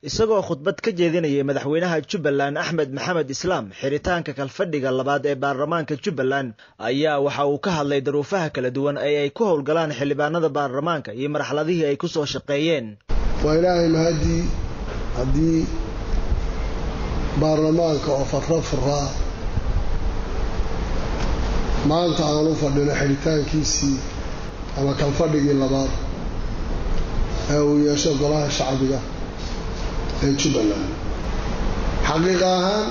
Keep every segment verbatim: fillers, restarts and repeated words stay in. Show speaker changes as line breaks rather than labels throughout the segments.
isagoo khudbad ka jeedinayay madaxweynaha Jubbaland Axmed Maxamed Islaam xiritaanka kalfadhiga labaad ee baarlamaanka Jubbaland ayaa waxa uu ka hadlay daruufaha kala duwan ee ay ku howlgalaan xildhibaanada baarlamaanka iyo marxaladihii ay ku soo shaqeeyeen.
waa ilaahay mahadi hadii baarlamaanka oo farra farra maanta aanu fadhino xiritaankiisii ama kalfadhigii labaad ee uu yeesho golaha shacbiga ee Jubbaland. xaqiiqa ahaan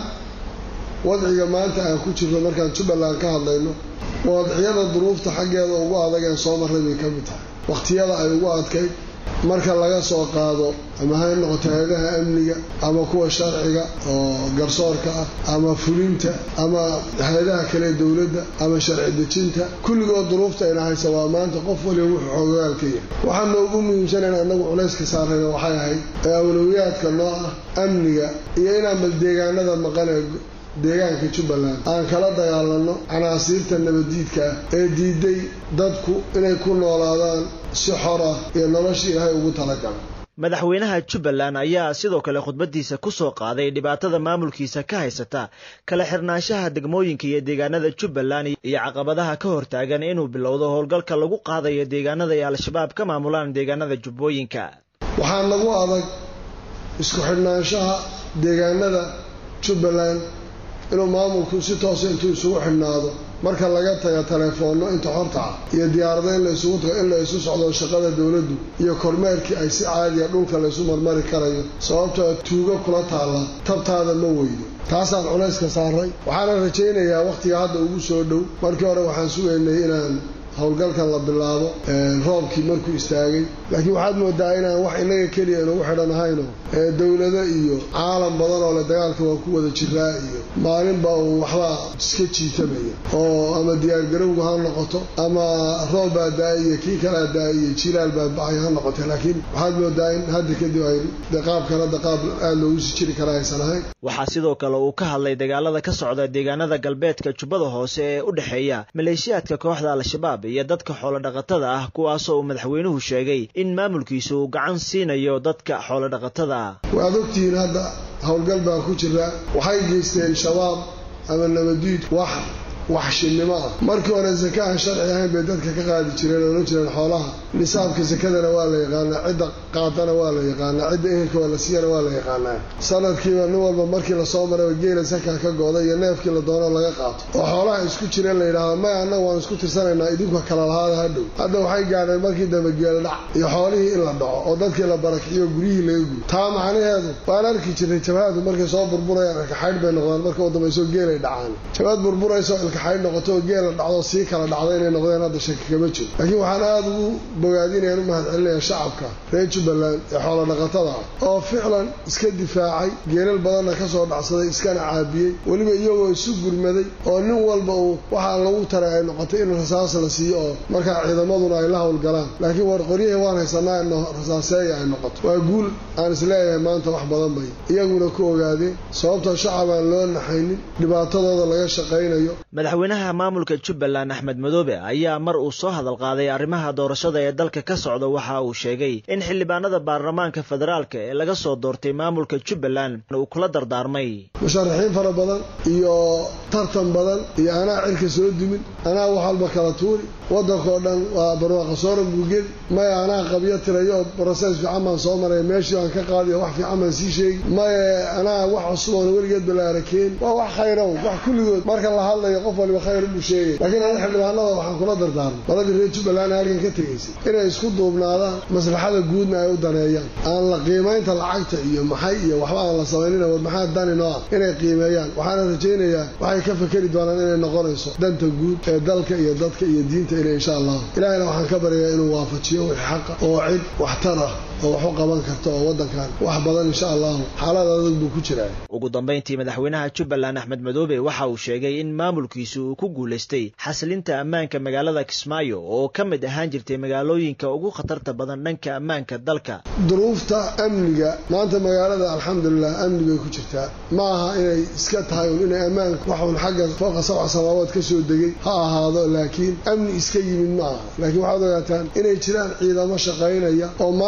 wadciga maanta aan ku jirno markaan Jubbaland ka hadlayno wadciyada duruufta xaggeeda ugu adag ee soo maray bay ka mid tahay. waqtiyada ay ugu adkayd marka laga soo qaado ama ha noqoto hay'adaha amniga ama kuwa sharciga oo garsoorka ah ama fulinta ama hay'adaha kale dawladda ama sharci dejinta kulligood duruufta ay hayso waa maanta qof waliba wuxuu xoggaal ka yahay. waxaan ugu muhiimsan in anagu culays ka saarayno waxay ahayd awlawiyadka noo ah amniga iyo inaan bal deegaanada maqan deegaanka Jubbaland aan kala dagaalano canaasiirta nabadiidka ee diiday dadku inay ku noolaadaan si xor ah iyo noloshii Ilaahay ugu talagalay.
madaxweynaha Jubbaland ayaa sidoo kale khudbadiisa ku soo qaaday dhibaatada maamulkiisa ka haysata kala xirnaanshaha degmooyinka iyo deegaanada Jubbaland iyo caqabadaha ka hortaagan inuu bilowdo howlgalka lagu qaadayo deegaanada ay al-shabaab ka maamulaan deegaanada jubbooyinka.
waxaan lagu adag isku xirnaanshaha deegaanada Jubbaland inuu maamulku si toos ah intuu isugu xidhnaado marka laga tago telefoonno inta horta iyo diyaarado in la isugu tago in la isu socdo shaqada dawladdu iyo kormeerkii ay si caadi ah dhulka la isu marmari karayo sababtoo tuugo kula taala tabtaada ma weydo. taasaan culays ka saaray. waxaan rajaynayaa waqtiga hadda ugu soo dhow markii hore waxaan sugaynay inaan howlgalkan la bilaabo roobkii markuu istaagay laakiin waxaad moodaa inaan wax inaga kaliya inagu xidhanahayno ee dawladda iyo caalam badan oo la dagaalka waa ku wada jiraa iyo maalinba uu waxba iska jiitamaya oo ama diyaar garowga ha noqoto ama roob baa daay iyo kii kala daay iyo jilaal baa bacay ha noqoto laakiin waxaad moodaa in hadda kadib ay qaab kala qaab aad loogu sii jiri karaa aysan ahayn.
waxaa sidoo kale uu ka hadlay dagaalada ka socda deegaanada galbeedka Jubbada Hoose ee u dhaxeeya maleeshiyaadka kooxda al-shabaab iyo dadka xoolo dhaqatada ah kuwaas oo madaxweynuhu sheegay in maamulkiisu uu gacan siinayo dadka xoolo dhaqatada ah.
waad ogtihiin hadda howlgal baa ku jira waxay geysteen shabaab ama nabadiid wax wax shinnimo ah markii hore zakaan sharci ahayn bay dadka ka qaadi jireen oo la jireen xoolaha nisaabka zakadana waa la yaqaanaa cidda qaadana waa la yaqaanaa cidda ehelka waa la siiyana waa la yaqaanaa sanadkiiba nin walba markii la soo maray geela zakaa ka gooda iyo neefkii la doono laga qaato oo xoolaha isku jireen la yidhaahdo maya annaga waan isku tirsanaynaa idinku kala lahaada hadhow hadda waxay gaadheen markii dambe geela dhac iyo xoolihii in la dhaco oo dadkii la barakiyo guryihii laga guyo. taa macnaheedu waan arki jirnay jabhadu markay soo burburayaan ilkaxaydh bay noqdaan marka u dambayso geelay dhacaan jabhad burburayso ilkaxaydh noqoto geela dhacdo sii kala dhacday inay noqdeen hadda shaki kama jiro. laakiin waxaan aad ugu bogaadinayaan u mahadcelinayaa shacabka reer Jubbaland ee xoolo dhaqatada ah oo ficlan iska difaacay geelal badanna ka soo dhacsaday iskana caabiyey weliba iyagoo isu gurmaday oo nin walba uu waxaa lagu taray ay noqotay in rasaas la siiyo oo markaa ciidamaduna ay la howlgalaan laakiin war qoryaha waan haysanaa in rasaaseeya ay noqoto. waa guul aan isleeyahay maanta wax badan bay iyaguna ku ogaadeen sababtoo shacab aan loo naxaynin dhibaatadooda laga shaqaynayo.
madaxweynaha maamulka Jubbaland Axmed Madoobe ayaa mar uu soo hadal qaaday arrimaha doorashada ee dalka ka socda waxa uu sheegay in xildhibaanada baarlamaanka federaalka ee laga soo doortay maamulka Jubbaland uu kula dardaarmay
musharaxiin fara badan iyo tartan badan iyo anaa cirka soo dumin anaa wax walba kala tuuri waddanka dhan waa barwaaqo soo rogugel ma anaa qabiyo tirayo process fiican ma soo maray meeshii aan ka qaadiyo wax fiican ma sii sheeg ma anaa wax cusub oo weligeed balaarakeen waa wax khayro wax kulligood marka la hadlayo qof waliba khayr u sheegay laakiin aan xildhibaanada waxaan kula dardaarmay baladii reer Jubbaland halkan ka tagaysay inay isku duubnaadaan maslaxada guudna ay u daneeyaan aan la qiimeynta lacagta iyo maxay iyo waxba aan la sameeynin oo maxaa danino inay qiimeeyaan. waxaan rajaynayaa waxay ka fakari doonaan inay noqonayso danta guud ee dalka iyo dadka iyo diinta inay insha Allah ilaahayna waxaan ka baryaa inuu waafajiyo wixii xaq oo cid waxtar ah oo wax u qaban karto oo wadankan wax badan insha Allah xaalada adag buu ku jiraa.
ugu dambeyntii madaxweynaha Jubbaland Axmed Madoobe waxa uu sheegay in maamulkiisu uu ku guuleystay xasilinta ammaanka magaalada Kismaayo oo ka mid ahaan jirtay magaalooyinka ugu khatarta badan dhanka ammaanka dalka.
duruufta amniga maanta magaalada alxamdulillah amniga ku jirtaa ma aha inay iska tahay inay ammaanka wax un xagga fooqa sabca samaawaad ka soo degay ha ahaado laakiin amni iska yimid ma aha laakiin waxaad ogaataan inay jiraan ciidamo shaqaynaya oo maanta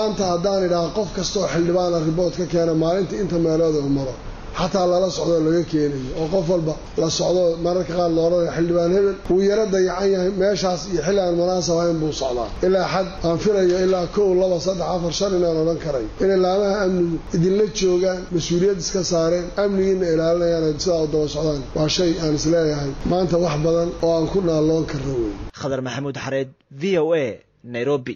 haddaan idhaha qof kastoo xildhibaana ribood ka keena maalintii inta meelooda u maro xataa lala socdoo laga keenayo oo qof walba la socdo mararka qaar loodhanaya xildhibaan hebel wuu yaro dayacan yahay meeshaas iyo xilli aan munaasab ahayn buu socdaa ilaa xad aan filayo ilaa kow laba saddex afar shan inaan odhan karay inay laamaha amnigu idinla joogaan mas-uuliyad iska saareen amnigiina ilaalinayaan sidaa u daba socdaan waa shay aan isleeyahay maanta wax badan oo aan ku naalloon karno wey.
Khadar Maxamuud Xareed, V O A, Nairobi.